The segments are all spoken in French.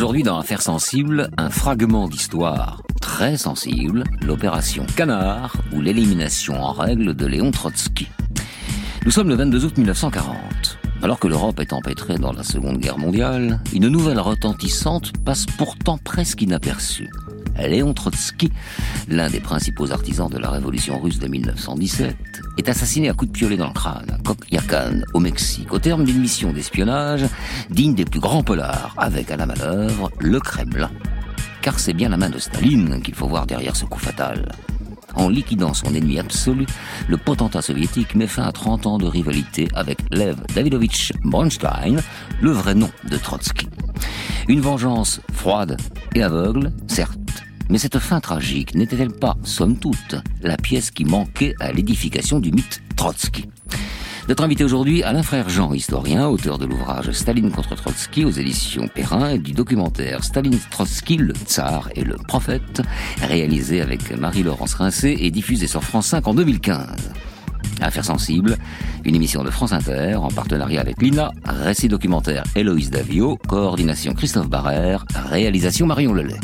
Aujourd'hui, dans Affaires sensibles, un fragment d'histoire très sensible, l'opération Canard ou l'élimination en règle de Léon Trotsky. Nous sommes le 22 août 1940. Alors que l'Europe est empêtrée dans la Seconde Guerre mondiale, une nouvelle retentissante passe pourtant presque inaperçue. Léon Trotsky, l'un des principaux artisans de la révolution russe de 1917, est assassiné à coups de piolet dans le crâne, à Coyoacán, au Mexique, au terme d'une mission d'espionnage digne des plus grands polars, avec à la manœuvre le Kremlin. Car c'est bien la main de Staline qu'il faut voir derrière ce coup fatal. En liquidant son ennemi absolu, le potentat soviétique met fin à 30 ans de rivalité avec Lev Davidovich Bronstein, le vrai nom de Trotsky. Une vengeance froide et aveugle, certes, mais cette fin tragique n'était-elle pas, somme toute, la pièce qui manquait à l'édification du mythe Trotsky ? Notre invité aujourd'hui, Alain Frère Jean, historien, auteur de l'ouvrage Staline contre Trotsky aux éditions Perrin et du documentaire Staline Trotsky, le tsar et le prophète, réalisé avec Marie-Laurence Rincé et diffusé sur France 5 en 2015. Affaires sensibles, une émission de France Inter en partenariat avec l'INA, récit documentaire Héloïse Davio, coordination Christophe Barrère, réalisation Marion Lelay.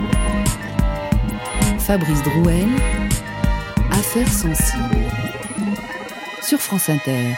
Fabrice Drouel, Affaires sensibles. Sur France Inter.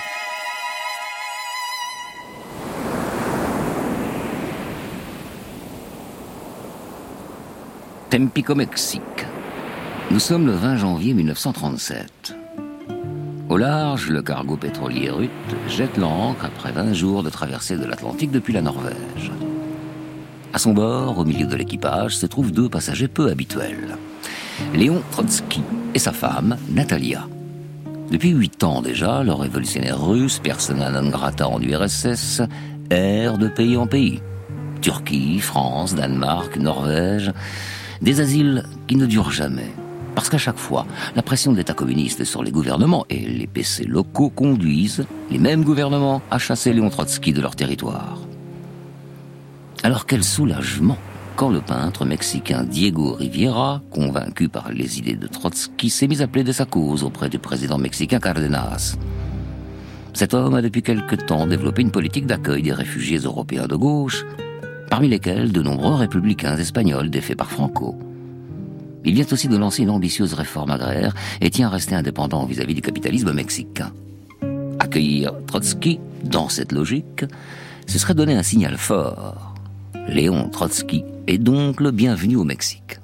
Tampico, Mexique. Nous sommes le 20 janvier 1937. Au large, le cargo pétrolier Ruth jette l'ancre après 20 jours de traversée de l'Atlantique depuis la Norvège. À son bord, au milieu de l'équipage, se trouvent deux passagers peu habituels. Léon Trotsky et sa femme, Natalia. Depuis 8 ans déjà, le révolutionnaire russe, persona non grata en URSS, erre de pays en pays. Turquie, France, Danemark, Norvège. Des asiles qui ne durent jamais. Parce qu'à chaque fois, la pression de l'État communiste sur les gouvernements et les PC locaux conduisent les mêmes gouvernements à chasser Léon Trotsky de leur territoire. Alors quel soulagement quand le peintre mexicain Diego Rivera, convaincu par les idées de Trotsky, s'est mis à plaider sa cause auprès du président mexicain Cárdenas. Cet homme a depuis quelque temps développé une politique d'accueil des réfugiés européens de gauche, parmi lesquels de nombreux républicains espagnols défaits par Franco. Il vient aussi de lancer une ambitieuse réforme agraire et tient à rester indépendant vis-à-vis du capitalisme mexicain. Accueillir Trotsky, dans cette logique, ce serait donner un signal fort. Léon Trotsky est donc le bienvenu au Mexique.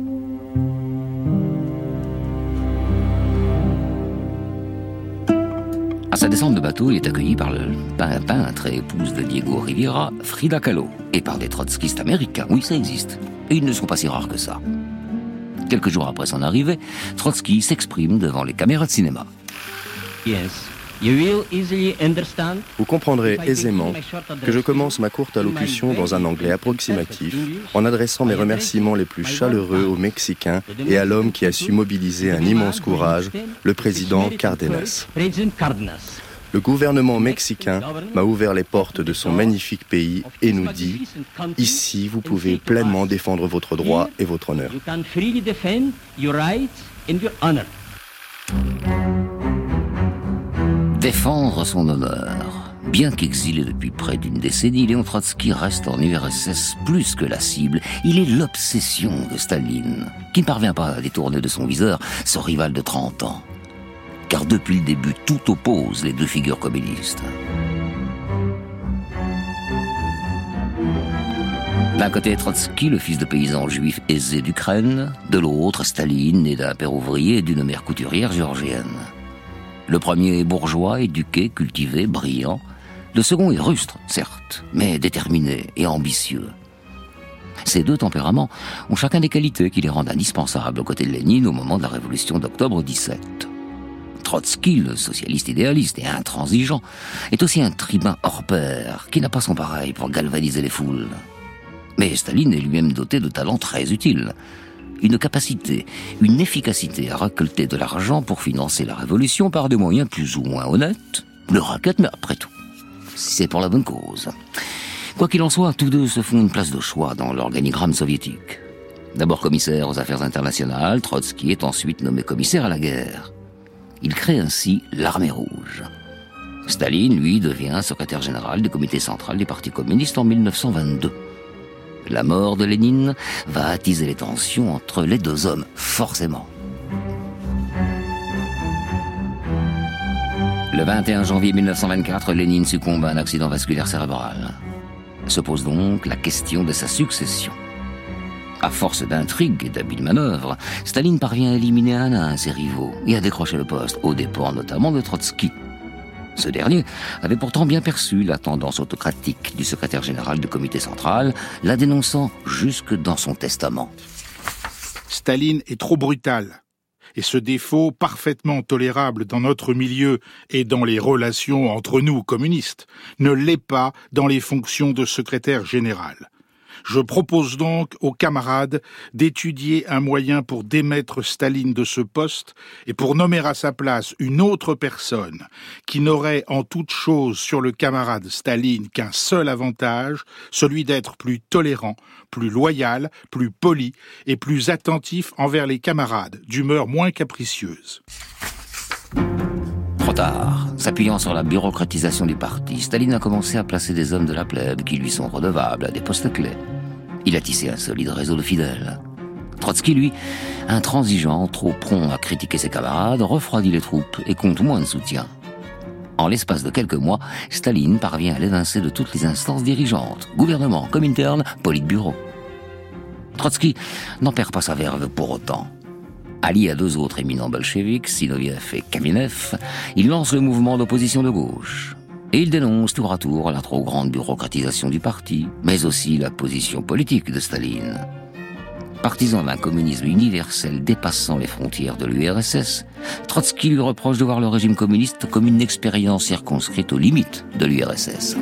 À sa descente de bateau, il est accueilli par le peintre et épouse de Diego Rivera, Frida Kahlo, et par des trotskistes américains. Oui, ça existe. Et ils ne sont pas si rares que ça. Quelques jours après son arrivée, Trotsky s'exprime devant les caméras de cinéma. Vous comprendrez aisément que je commence ma courte allocution dans un anglais approximatif, en adressant mes remerciements les plus chaleureux aux Mexicains et à l'homme qui a su mobiliser un immense courage, le président Cárdenas. Le gouvernement mexicain m'a ouvert les portes de son magnifique pays et nous dit « Ici, vous pouvez pleinement défendre votre droit et votre honneur. » Défendre son honneur. Bien qu'exilé depuis près d'une décennie, Léon Trotsky reste en URSS plus que la cible. Il est l'obsession de Staline, qui ne parvient pas à détourner de son viseur son rival de 30 ans. Car depuis le début, tout oppose les deux figures communistes. D'un côté, Trotsky, le fils de paysans juifs aisés d'Ukraine. De l'autre, Staline, né d'un père ouvrier et d'une mère couturière géorgienne. Le premier est bourgeois, éduqué, cultivé, brillant. Le second est rustre, certes, mais déterminé et ambitieux. Ces deux tempéraments ont chacun des qualités qui les rendent indispensables aux côtés de Lénine au moment de la révolution d'octobre 17. Trotsky, le socialiste idéaliste et intransigeant, est aussi un tribun hors pair qui n'a pas son pareil pour galvaniser les foules. Mais Staline est lui-même doté de talents très utiles. Une capacité, une efficacité à récolter de l'argent pour financer la révolution par des moyens plus ou moins honnêtes. Le racket, mais après tout, c'est pour la bonne cause. Quoi qu'il en soit, tous deux se font une place de choix dans l'organigramme soviétique. D'abord commissaire aux affaires internationales, Trotsky est ensuite nommé commissaire à la guerre. Il crée ainsi l'Armée rouge. Staline, lui, devient secrétaire général du comité central des partis communistes en 1922. La mort de Lénine va attiser les tensions entre les deux hommes, forcément. Le 21 janvier 1924, Lénine succombe à un accident vasculaire cérébral. Se pose donc la question de sa succession. À force d'intrigues et d'habiles manœuvres, Staline parvient à éliminer un à un ses rivaux et à décrocher le poste, aux dépens notamment de Trotsky. Ce dernier avait pourtant bien perçu la tendance autocratique du secrétaire général du comité central, la dénonçant jusque dans son testament. Staline est trop brutal. Et ce défaut, parfaitement tolérable dans notre milieu et dans les relations entre nous communistes, ne l'est pas dans les fonctions de secrétaire général. Je propose donc aux camarades d'étudier un moyen pour démettre Staline de ce poste et pour nommer à sa place une autre personne qui n'aurait en toute chose sur le camarade Staline qu'un seul avantage, celui d'être plus tolérant, plus loyal, plus poli et plus attentif envers les camarades, d'humeur moins capricieuse. Trop tard. S'appuyant sur la bureaucratisation du parti, Staline a commencé à placer des hommes de la plèbe qui lui sont redevables à des postes clés. Il a tissé un solide réseau de fidèles. Trotsky, lui, intransigeant, trop prompt à critiquer ses camarades, refroidit les troupes et compte moins de soutien. En l'espace de quelques mois, Staline parvient à l'évincer de toutes les instances dirigeantes, gouvernement, Comintern, Politburo. Trotsky n'en perd pas sa verve pour autant. Allié à deux autres éminents bolcheviks, Zinoviev et Kamenev, il lance le mouvement d'opposition de gauche. Et il dénonce tour à tour la trop grande bureaucratisation du parti, mais aussi la position politique de Staline. Partisan d'un communisme universel dépassant les frontières de l'URSS, Trotsky lui reproche de voir le régime communiste comme une expérience circonscrite aux limites de l'URSS.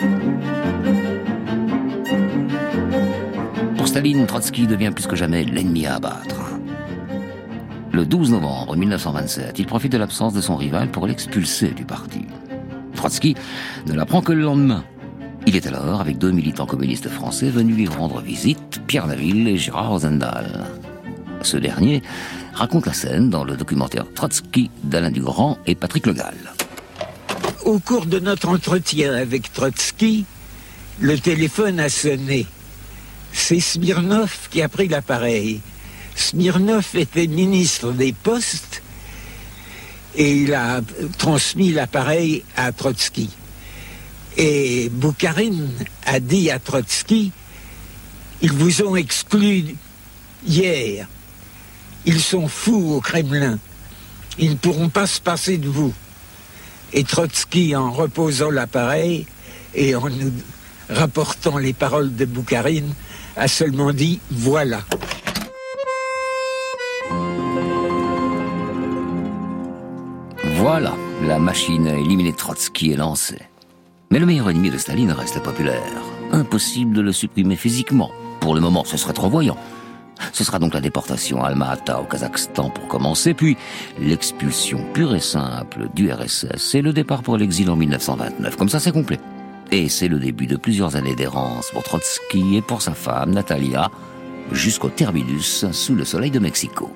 Pour Staline, Trotsky devient plus que jamais l'ennemi à abattre. Le 12 novembre 1927, il profite de l'absence de son rival pour l'expulser du parti. Trotsky ne l'apprend que le lendemain. Il est alors avec deux militants communistes français venus lui rendre visite, Pierre Naville et Gérard Rosendahl. Ce dernier raconte la scène dans le documentaire Trotsky d'Alain Dugrand et Patrick Le Gall. Au cours de notre entretien avec Trotsky, le téléphone a sonné. C'est Smirnov qui a pris l'appareil. Smirnov était ministre des Postes et il a transmis l'appareil à Trotsky. Et Boukharine a dit à Trotsky, ils vous ont exclu hier. Ils sont fous au Kremlin. Ils ne pourront pas se passer de vous. Et Trotsky, en reposant l'appareil et en nous rapportant les paroles de Boukharine, a seulement dit « voilà ». Voilà, la machine à éliminer Trotsky est lancée. Mais le meilleur ennemi de Staline reste populaire. Impossible de le supprimer physiquement. Pour le moment, ce serait trop voyant. Ce sera donc la déportation à Alma-Ata au Kazakhstan pour commencer, puis l'expulsion pure et simple du RSS et le départ pour l'exil en 1929. Comme ça, c'est complet. Et c'est le début de plusieurs années d'errance pour Trotsky et pour sa femme, Natalia, jusqu'au terminus sous le soleil de Mexico.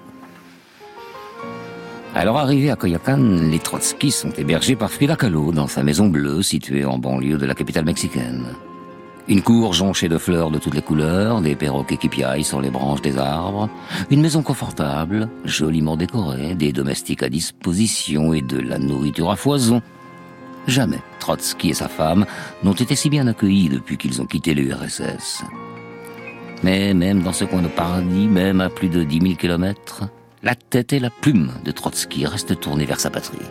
Alors arrivés à Coyoacán, les Trotsky sont hébergés par Frida Kahlo dans sa maison bleue située en banlieue de la capitale mexicaine. Une cour jonchée de fleurs de toutes les couleurs, des perroquets qui piaillent sur les branches des arbres, une maison confortable, joliment décorée, des domestiques à disposition et de la nourriture à foison. Jamais Trotsky et sa femme n'ont été si bien accueillis depuis qu'ils ont quitté l'URSS. Mais même dans ce coin de paradis, même à plus de 10 000 kilomètres, la tête et la plume de Trotsky restent tournées vers sa patrie.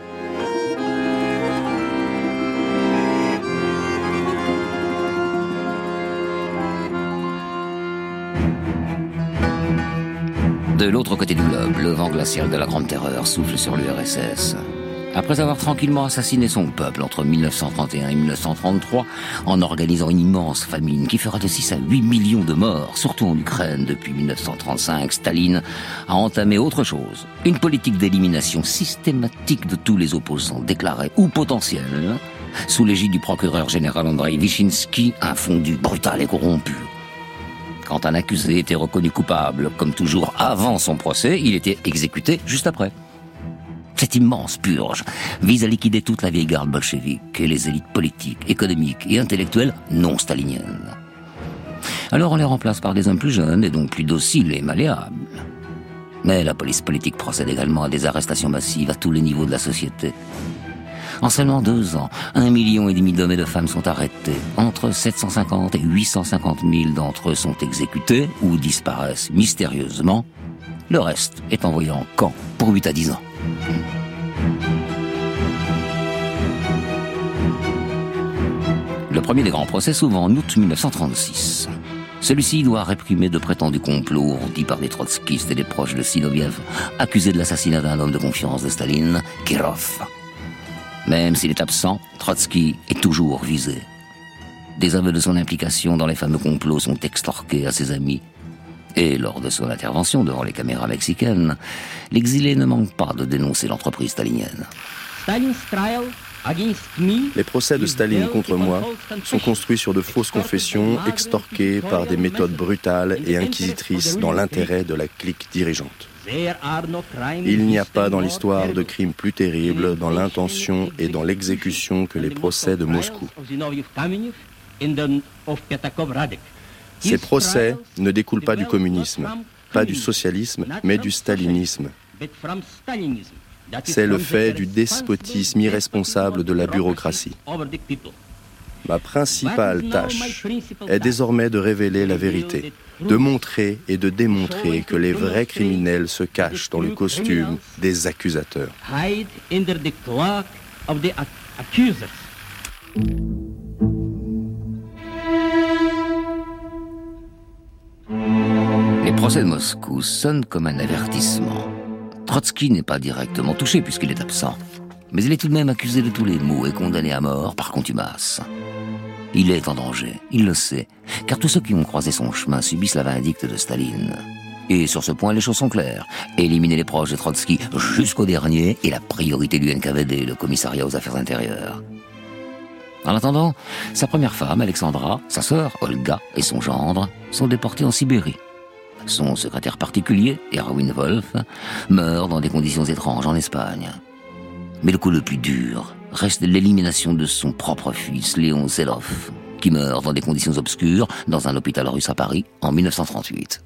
De l'autre côté du globe, le vent glacial de la Grande Terreur souffle sur l'URSS. Après avoir tranquillement assassiné son peuple entre 1931 et 1933, en organisant une immense famine qui fera de 6 à 8 millions de morts, surtout en Ukraine depuis 1935, Staline a entamé autre chose. Une politique d'élimination systématique de tous les opposants déclarés ou potentiels, sous l'égide du procureur général Andrei Vichinsky, un fondu brutal et corrompu. Quand un accusé était reconnu coupable, comme toujours avant son procès, il était exécuté juste après. Cette immense purge vise à liquider toute la vieille garde bolchevique et les élites politiques, économiques et intellectuelles non staliniennes. Alors on les remplace par des hommes plus jeunes et donc plus dociles et malléables. Mais la police politique procède également à des arrestations massives à tous les niveaux de la société. En seulement 2 ans, 1,5 million d'hommes et de femmes sont arrêtés. Entre 750 et 850 000 d'entre eux sont exécutés ou disparaissent mystérieusement. Le reste est envoyé en camp pour 8 à 10 ans. Le premier des grands procès s'ouvre en août 1936. Celui-ci doit réprimer de prétendus complots ourdis par des trotskistes et des proches de Zinoviev, accusés de l'assassinat d'un homme de confiance de Staline, Kirov. Même s'il est absent, Trotsky est toujours visé. Des aveux de son implication dans les fameux complots sont extorqués à ses amis. Et lors de son intervention devant les caméras mexicaines, l'exilé ne manque pas de dénoncer l'entreprise stalinienne. Les procès de Staline contre moi sont construits sur de fausses confessions extorquées par des méthodes brutales et inquisitrices dans l'intérêt de la clique dirigeante. Il n'y a pas dans l'histoire de crimes plus terribles dans l'intention et dans l'exécution que les procès de Moscou. Ces procès ne découlent pas du communisme, pas du socialisme, mais du stalinisme. C'est le fait du despotisme irresponsable de la bureaucratie. Ma principale tâche est désormais de révéler la vérité, de montrer et de démontrer que les vrais criminels se cachent dans le costume des accusateurs. Les procès de Moscou sonnent comme un avertissement. Trotsky n'est pas directement touché puisqu'il est absent. Mais il est tout de même accusé de tous les maux et condamné à mort par contumace. Il est en danger, il le sait, car tous ceux qui ont croisé son chemin subissent la vindicte de Staline. Et sur ce point, les choses sont claires. Éliminer les proches de Trotsky jusqu'au dernier est la priorité du NKVD, le commissariat aux affaires intérieures. En attendant, sa première femme, Alexandra, sa sœur, Olga, et son gendre sont déportés en Sibérie. Son secrétaire particulier, Erwin Wolf, meurt dans des conditions étranges en Espagne. Mais le coup le plus dur reste l'élimination de son propre fils, Léon Zelov, qui meurt dans des conditions obscures dans un hôpital russe à Paris en 1938.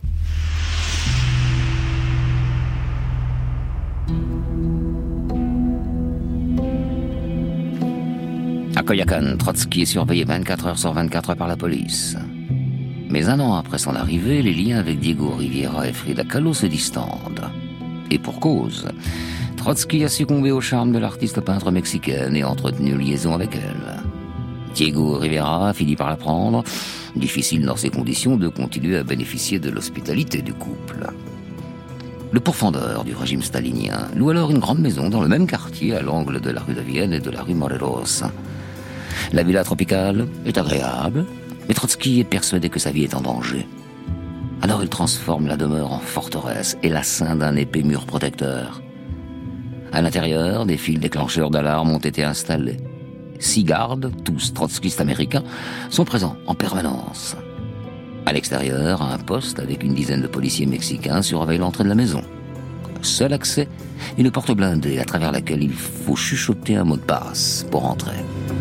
À Koyakan, Trotsky est surveillé 24 heures sur 24 par la police. Mais 1 an après son arrivée, les liens avec Diego Rivera et Frida Kahlo se distendent. Et pour cause, Trotsky a succombé au charme de l'artiste peintre mexicaine et entretenu une liaison avec elle. Diego Rivera finit par l'apprendre. Difficile dans ces conditions de continuer à bénéficier de l'hospitalité du couple. Le pourfendeur du régime stalinien loue alors une grande maison dans le même quartier à l'angle de la rue de Vienne et de la rue Morelos. La villa tropicale est agréable, mais Trotsky est persuadé que sa vie est en danger. Alors il transforme la demeure en forteresse et la scinde d'un épais mur protecteur. À l'intérieur, des fils déclencheurs d'alarme ont été installés. 6 gardes, tous trotskistes américains, sont présents en permanence. À l'extérieur, un poste avec une dizaine de policiers mexicains surveille l'entrée de la maison. Seul accès, une porte blindée à travers laquelle il faut chuchoter un mot de passe pour entrer.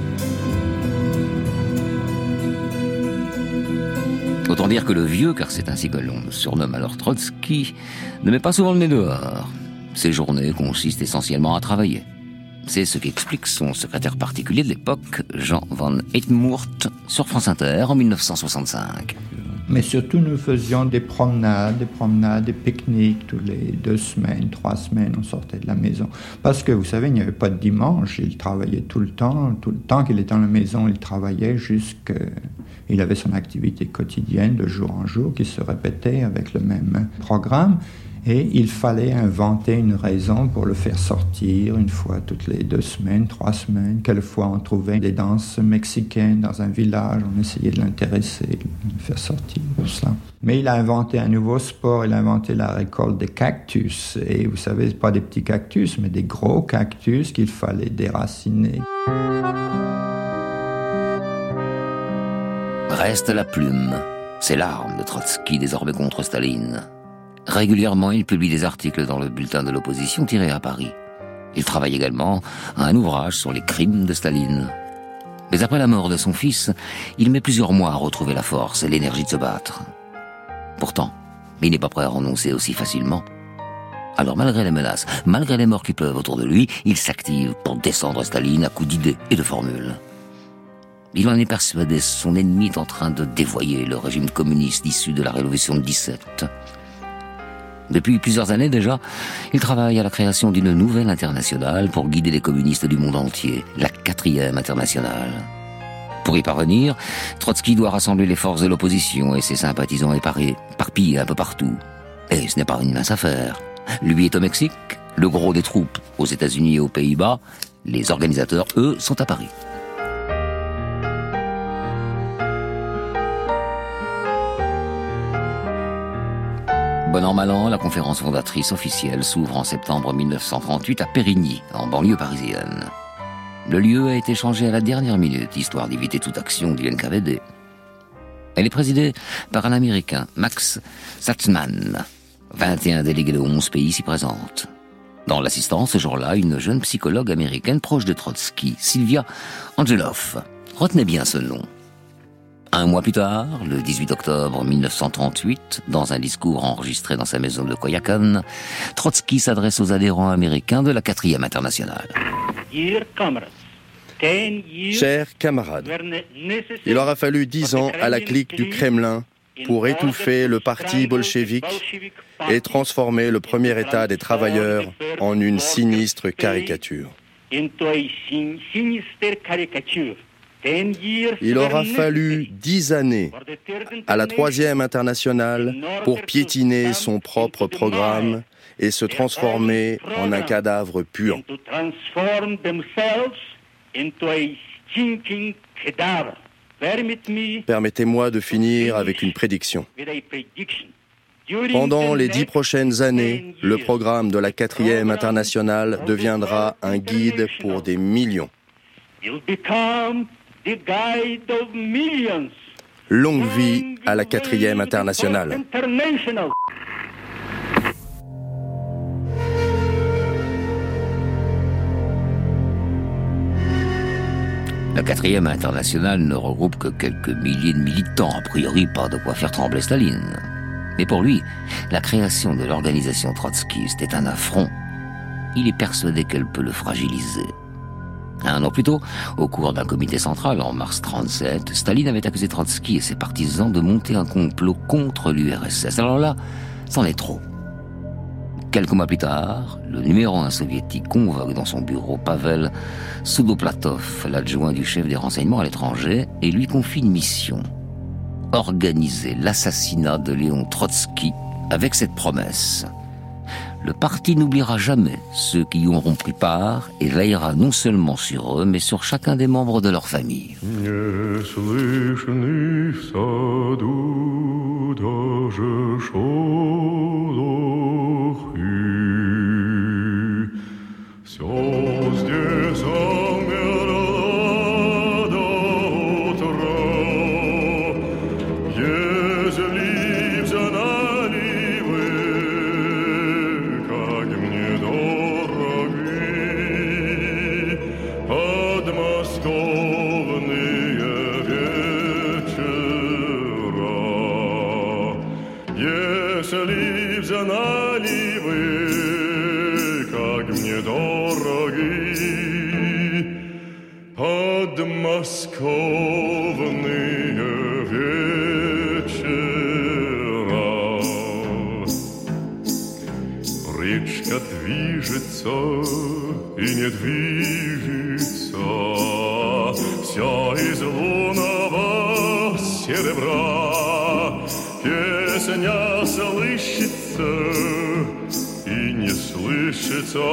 Autant dire que le vieux, car c'est ainsi que l'on le surnomme alors Trotsky, ne met pas souvent le nez dehors. Ses journées consistent essentiellement à travailler. C'est ce qu'explique son secrétaire particulier de l'époque, Jean Van Etenmoort, sur France Inter en 1965. Mais surtout, nous faisions des promenades, des pique-niques tous les 2 semaines, 3 semaines, on sortait de la maison. Parce que, vous savez, il n'y avait pas de dimanche, il travaillait tout le temps qu'il était dans la maison, il travaillait il avait son activité quotidienne de jour en jour qui se répétait avec le même programme. Et il fallait inventer une raison pour le faire sortir une fois toutes les 2 semaines, 3 semaines. Quelquefois, on trouvait des danses mexicaines dans un village. On essayait de l'intéresser, de le faire sortir pour cela. Mais il a inventé un nouveau sport. Il a inventé la récolte des cactus. Et vous savez, pas des petits cactus, mais des gros cactus qu'il fallait déraciner. Reste la plume. C'est l'arme de Trotsky désormais contre Staline. Régulièrement, il publie des articles dans le bulletin de l'opposition tiré à Paris. Il travaille également à un ouvrage sur les crimes de Staline. Mais après la mort de son fils, il met plusieurs mois à retrouver la force et l'énergie de se battre. Pourtant, il n'est pas prêt à renoncer aussi facilement. Alors malgré les menaces, malgré les morts qui pleuvent autour de lui, il s'active pour descendre Staline à coups d'idées et de formules. Il en est persuadé, son ennemi est en train de dévoyer le régime communiste issu de la Révolution de 17. Depuis plusieurs années déjà, il travaille à la création d'une nouvelle internationale pour guider les communistes du monde entier, la 4e internationale. Pour y parvenir, Trotsky doit rassembler les forces de l'opposition et ses sympathisants éparpillés un peu partout. Et ce n'est pas une mince affaire. Lui est au Mexique, le gros des troupes aux États-Unis et aux Pays-Bas. Les organisateurs, eux, sont à Paris. Bon an, mal an, la conférence fondatrice officielle s'ouvre en septembre 1938 à Périgny, en banlieue parisienne. Le lieu a été changé à la dernière minute, histoire d'éviter toute action du NKVD. Elle est présidée par un Américain, Max Satzman. 21 délégués de 11 pays s'y présentent. Dans l'assistance, ce jour-là, une jeune psychologue américaine proche de Trotsky, Sylvia Angeloff. Retenez bien ce nom. Un mois plus tard, le 18 octobre 1938, dans un discours enregistré dans sa maison de Coyoacán, Trotsky s'adresse aux adhérents américains de la 4e internationale. Chers camarades, il aura fallu 10 ans à la clique du Kremlin pour étouffer le parti bolchevique et transformer le premier État des travailleurs en une sinistre caricature. Il aura fallu 10 années à la 3e internationale pour piétiner son propre programme et se transformer en un cadavre puant. Permettez-moi de finir avec une prédiction. Pendant les 10 prochaines années, le programme de la 4e internationale deviendra un guide pour des millions. Longue vie à la 4e internationale. La 4e internationale ne regroupe que quelques milliers de militants, a priori pas de quoi faire trembler Staline. Mais pour lui, la création de l'organisation trotskiste est un affront. Il est persuadé qu'elle peut le fragiliser. Un an plus tôt, au cours d'un comité central en mars 1937, Staline avait accusé Trotsky et ses partisans de monter un complot contre l'URSS. Alors là, c'en est trop. Quelques mois plus tard, le numéro 1 soviétique convoque dans son bureau Pavel Soudoplatov, l'adjoint du chef des renseignements à l'étranger, et lui confie une mission. Organiser l'assassinat de Léon Trotsky avec cette promesse. Le parti n'oubliera jamais ceux qui y auront pris part et veillera non seulement sur eux, mais sur chacun des membres de leur famille. Речка движется и не движется, вся из лунного серебра. Песня слышится и не слышится,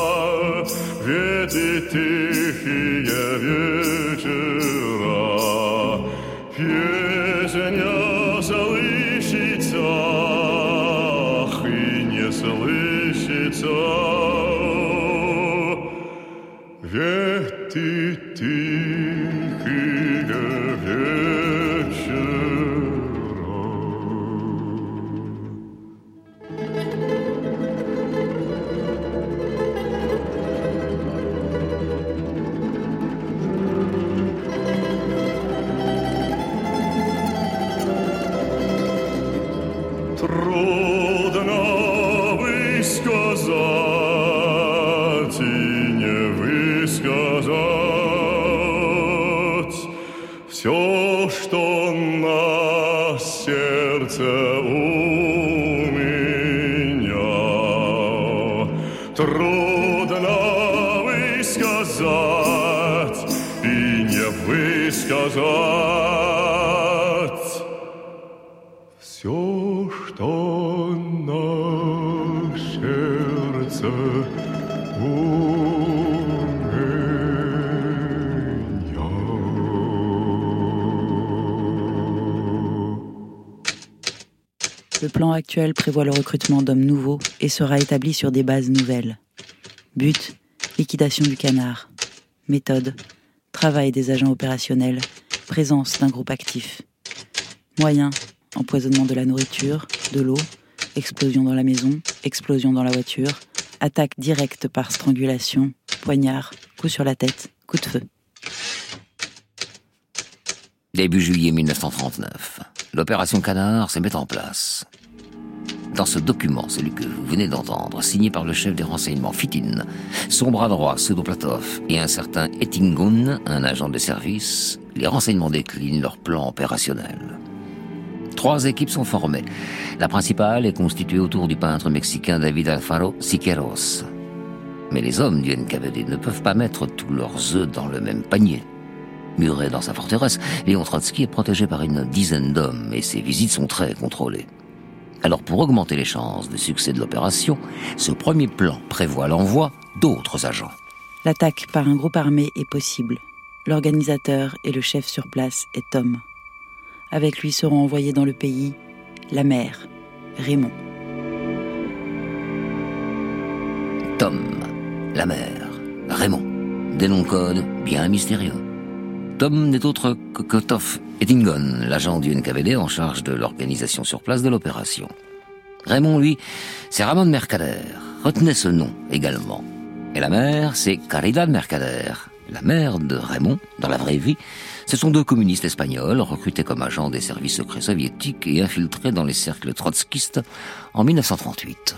ветви тихие вечера. Песня слышится и не слышится, ветви тихие вечера. сказать и не высказать все, что на сердце у меня. Трудно высказать и не высказать все, что на сердце у меня. Le plan actuel prévoit le recrutement d'hommes nouveaux et sera établi sur des bases nouvelles. But, liquidation du canard. Méthode, travail des agents opérationnels, présence d'un groupe actif. Moyens, empoisonnement de la nourriture, de l'eau, explosion dans la maison, explosion dans la voiture, attaque directe par strangulation, poignard, coup sur la tête, coup de feu. Début juillet 1939, l'opération Canard se met en place. Dans ce document, celui que vous venez d'entendre, signé par le chef des renseignements Fitin, son bras droit Sudoplatov et un certain Ettingun, un agent de service, les renseignements déclinent leur plan opérationnel. 3 équipes sont formées. La principale est constituée autour du peintre mexicain David Alfaro Siqueiros. Mais les hommes du NKVD ne peuvent pas mettre tous leurs œufs dans le même panier. Muré dans sa forteresse, Léon Trotsky est protégé par une dizaine d'hommes et ses visites sont très contrôlées. Alors pour augmenter les chances de succès de l'opération, ce premier plan prévoit l'envoi d'autres agents. L'attaque par un groupe armé est possible. L'organisateur et le chef sur place est Tom. Avec lui seront envoyés dans le pays la mère, Raymond. Tom, la mère, Raymond. Des noms de code bien mystérieux. Tom n'est autre que Toff Ettingun, l'agent du NKVD en charge de l'organisation sur place de l'opération. Raymond, lui, c'est Ramon Mercader. Retenez ce nom également. Et la mère, c'est Caridad Mercader. La mère de Raymond, dans la vraie vie, ce sont 2 communistes espagnols recrutés comme agents des services secrets soviétiques et infiltrés dans les cercles trotskistes en 1938.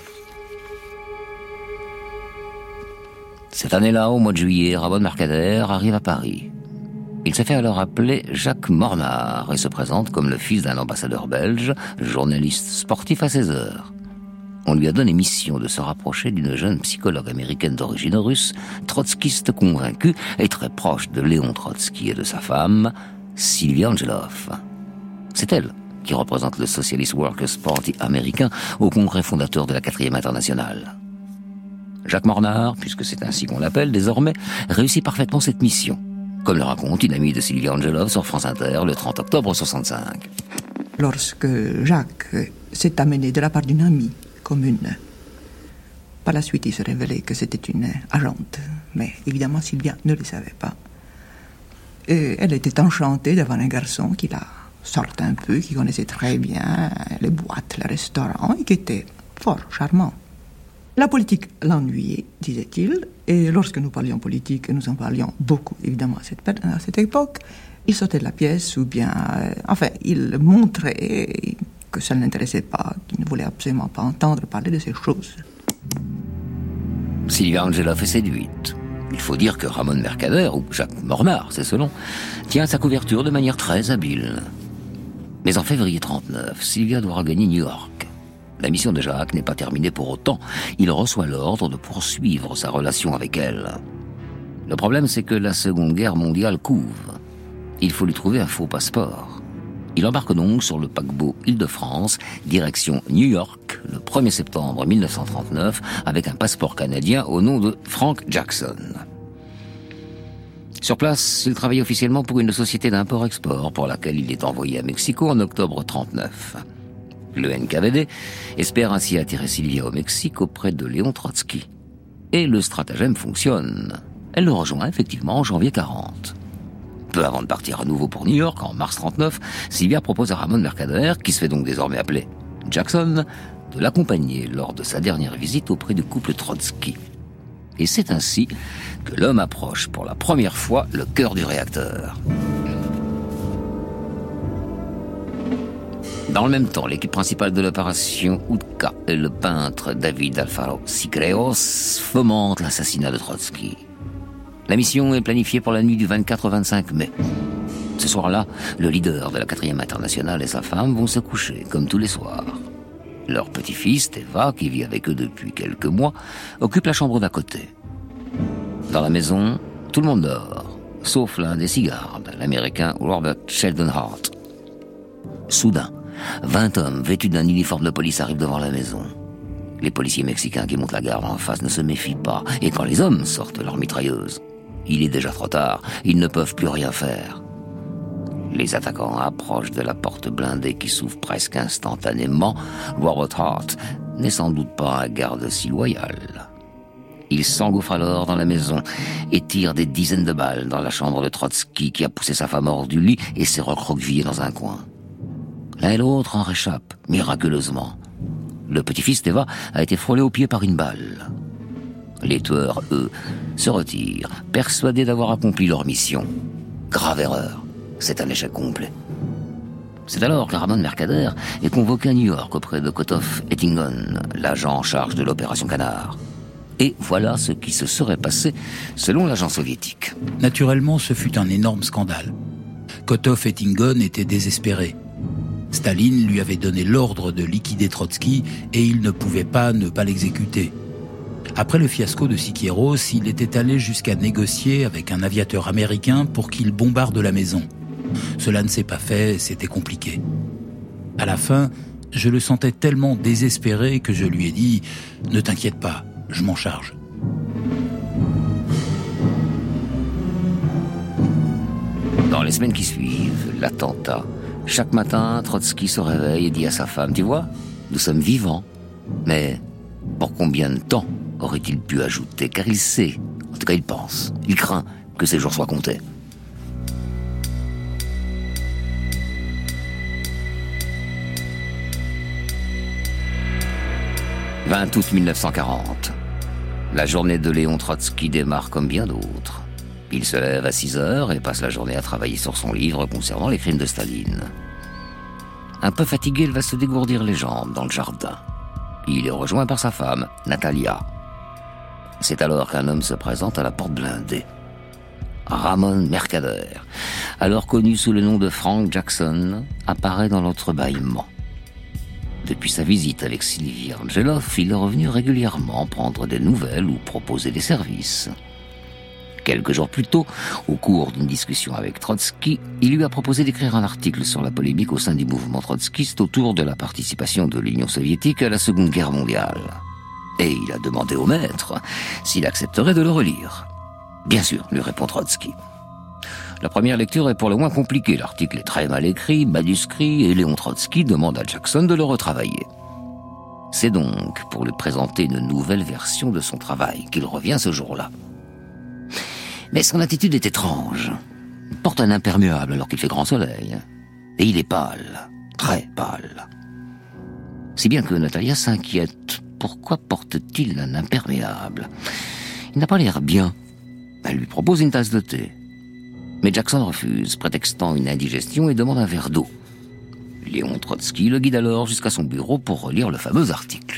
Cette année-là, au mois de juillet, Ramon Mercader arrive à Paris. Il se fait alors appeler Jacques Mornard et se présente comme le fils d'un ambassadeur belge, journaliste sportif à 16 heures. On lui a donné mission de se rapprocher d'une jeune psychologue américaine d'origine russe, trotskiste convaincue et très proche de Léon Trotsky et de sa femme, Sylvia Angelov. C'est elle qui représente le Socialist Workers' Party américain au congrès fondateur de la 4e internationale. Jacques Mornard, puisque c'est ainsi qu'on l'appelle désormais, réussit parfaitement cette mission, comme le raconte une amie de Sylvia Angelov sur France Inter le 30 octobre 1965. Lorsque Jacques s'est amené de la part d'une amie commune, par la suite il se révélait que c'était une agente, mais évidemment Sylvia ne le savait pas. Et elle était enchantée d'avoir un garçon qui la sortait un peu, qui connaissait très bien les boîtes, les restaurants, et qui était fort charmant. La politique l'ennuyait, disait-il, et lorsque nous parlions politique, et nous en parlions beaucoup, évidemment, à cette époque, il sortait de la pièce, ou bien... il montrait que ça ne l'intéressait pas, qu'il ne voulait absolument pas entendre parler de ces choses. Sylvia Angelov est séduite. Il faut dire que Ramon Mercader, ou Jacques Mornard, c'est selon, tient sa couverture de manière très habile. Mais en février 1939, Sylvia doit regagner New York. La mission de Jacques n'est pas terminée pour autant. Il reçoit l'ordre de poursuivre sa relation avec elle. Le problème, c'est que la Seconde Guerre mondiale couve. Il faut lui trouver un faux passeport. Il embarque donc sur le paquebot Île-de-France, direction New York, le 1er septembre 1939, avec un passeport canadien au nom de Frank Jackson. Sur place, il travaille officiellement pour une société d'import-export pour laquelle il est envoyé à Mexico en octobre 1939. Le NKVD espère ainsi attirer Sylvia au Mexique auprès de Léon Trotsky. Et le stratagème fonctionne. Elle le rejoint effectivement en janvier 1940. Peu avant de partir à nouveau pour New York, en mars 1939, Sylvia propose à Ramon Mercader, qui se fait donc désormais appeler Jackson, de l'accompagner lors de sa dernière visite auprès du couple Trotsky. Et c'est ainsi que l'homme approche pour la première fois le cœur du réacteur. Dans le même temps, l'équipe principale de l'opération Utka et le peintre David Alfaro Siqueiros fomentent l'assassinat de Trotsky. La mission est planifiée pour la nuit du 24 au 25 mai. Ce soir-là, le leader de la 4e internationale et sa femme vont se coucher, comme tous les soirs. Leur petit-fils, Teva, qui vit avec eux depuis quelques mois, occupe la chambre d'à côté. Dans la maison, tout le monde dort, sauf l'un des 6 gardes, l'Américain Robert Sheldon Hart. Soudain, 20 hommes vêtus d'un uniforme de police arrivent devant la maison. Les policiers mexicains qui montent la garde en face ne se méfient pas, et quand les hommes sortent leurs mitrailleuses, il est déjà trop tard, ils ne peuvent plus rien faire. Les attaquants approchent de la porte blindée qui s'ouvre presque instantanément. Robert Hart n'est sans doute pas un garde si loyal. Il s'engouffre alors dans la maison et tire des dizaines de balles dans la chambre de Trotsky qui a poussé sa femme hors du lit et s'est recroquevillé dans un coin. L'un et l'autre en réchappent, miraculeusement. Le petit-fils d'Eva a été frôlé au pied par une balle. Les tueurs, eux, se retirent, persuadés d'avoir accompli leur mission. Grave erreur. C'est un échec complet. C'est alors que Ramon Mercader est convoqué à New York auprès de Kotov Ettingon, l'agent en charge de l'opération Canard. Et voilà ce qui se serait passé selon l'agent soviétique. Naturellement, ce fut un énorme scandale. Kotov Ettingon était désespéré. Staline lui avait donné l'ordre de liquider Trotsky et il ne pouvait pas ne pas l'exécuter. Après le fiasco de Siqueiros, il était allé jusqu'à négocier avec un aviateur américain pour qu'il bombarde la maison. Cela ne s'est pas fait, c'était compliqué. À la fin, je le sentais tellement désespéré que je lui ai dit « Ne t'inquiète pas, je m'en charge ». Dans les semaines qui suivent l'attentat, chaque matin, Trotsky se réveille et dit à sa femme « Tu vois, nous sommes vivants. » Mais pour combien de temps aurait-il pu ajouter? Car il sait, en tout cas il pense, il craint que ses jours soient comptés. « 20 août 1940. La journée de Léon Trotsky démarre comme bien d'autres. Il se lève à 6 heures et passe la journée à travailler sur son livre concernant les crimes de Staline. Un peu fatigué, il va se dégourdir les jambes dans le jardin. Il est rejoint par sa femme, Natalia. C'est alors qu'un homme se présente à la porte blindée. Ramon Mercader, alors connu sous le nom de Frank Jackson, apparaît dans l'entrebâillement. Depuis sa visite avec Sylvie Angelov, il est revenu régulièrement prendre des nouvelles ou proposer des services. Quelques jours plus tôt, au cours d'une discussion avec Trotsky, il lui a proposé d'écrire un article sur la polémique au sein du mouvement trotskiste autour de la participation de l'Union soviétique à la Seconde Guerre mondiale. Et il a demandé au maître s'il accepterait de le relire. Bien sûr, lui répond Trotsky. La première lecture est pour le moins compliquée. L'article est très mal écrit, manuscrit, et Léon Trotsky demande à Jackson de le retravailler. C'est donc pour lui présenter une nouvelle version de son travail qu'il revient ce jour-là. Mais son attitude est étrange. Il porte un imperméable alors qu'il fait grand soleil. Et il est pâle, très pâle. Si bien que Natalia s'inquiète. Pourquoi porte-t-il un imperméable? Il n'a pas l'air bien. Elle lui propose une tasse de thé. Mais Jackson refuse, prétextant une indigestion et demande un verre d'eau. Léon Trotsky le guide alors jusqu'à son bureau pour relire le fameux article.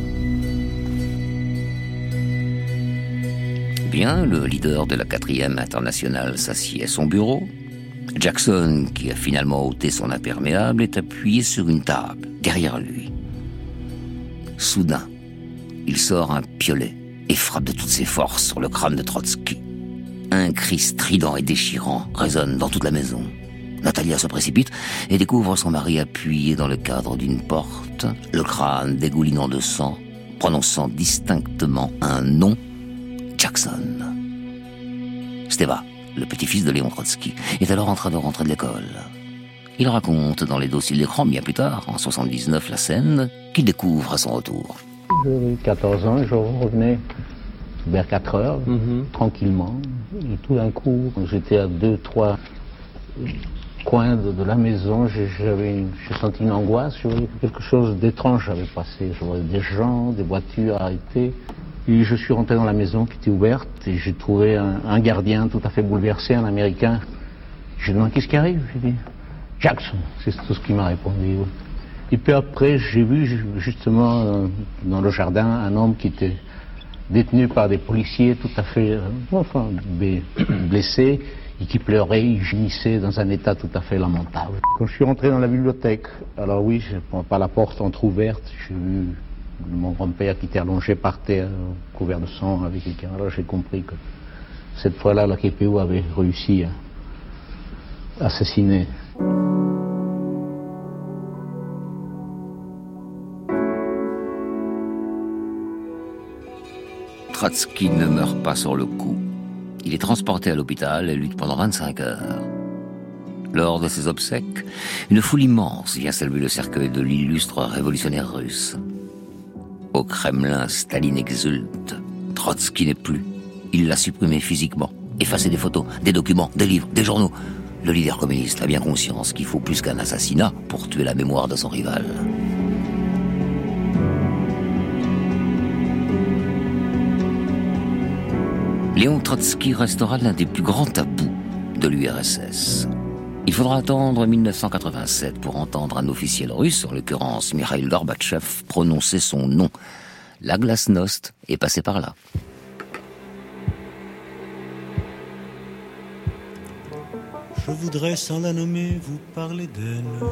Bien, le leader de la 4e internationale s'assied à son bureau. Jackson, qui a finalement ôté son imperméable, est appuyé sur une table, derrière lui. Soudain, il sort un piolet et frappe de toutes ses forces sur le crâne de Trotsky. Un cri strident et déchirant résonne dans toute la maison. Natalia se précipite et découvre son mari appuyé dans le cadre d'une porte, le crâne dégoulinant de sang, prononçant distinctement un nom, Jackson. Steva, le petit-fils de Léon Trotsky, est alors en train de rentrer de l'école. Il raconte dans les dossiers de l'écran, bien plus tard, en 79, la scène qu'il découvre à son retour. J'avais 14 ans, je revenais vers 4 heures, tranquillement. Et tout d'un coup, j'étais à 2-3 coins de la maison, j'ai senti une angoisse, je voyais quelque chose d'étrange avait passé. Je voyais des gens, des voitures arrêtées. Et je suis rentré dans la maison qui était ouverte et j'ai trouvé un gardien tout à fait bouleversé, un Américain. J'ai demandé qu'est-ce qui arrive? J'ai dit Jackson, c'est tout ce qu'il m'a répondu. Et puis après, j'ai vu justement dans le jardin un homme qui était détenu par des policiers tout à fait blessés et qui pleurait, il gémissait dans un état tout à fait lamentable. Quand je suis rentré dans la bibliothèque, alors oui, par la porte entrouverte, j'ai vu mon grand-père qui était allongé par terre, couvert de sang avec quelqu'un. Alors j'ai compris que cette fois-là, la KPO avait réussi à assassiner. Trotsky ne meurt pas sur le coup. Il est transporté à l'hôpital et lutte pendant 25 heures. Lors de ses obsèques, une foule immense vient saluer le cercueil de l'illustre révolutionnaire russe. Au Kremlin, Staline exulte. Trotsky n'est plus. Il l'a supprimé physiquement, effacé des photos, des documents, des livres, des journaux. Le leader communiste a bien conscience qu'il faut plus qu'un assassinat pour tuer la mémoire de son rival. Léon Trotsky restera l'un des plus grands tabous de l'URSS. Il faudra attendre 1987 pour entendre un officiel russe, en l'occurrence Mikhail Gorbatchev, prononcer son nom. La glasnost est passée par là. Je voudrais, sans la nommer, vous parler d'elle,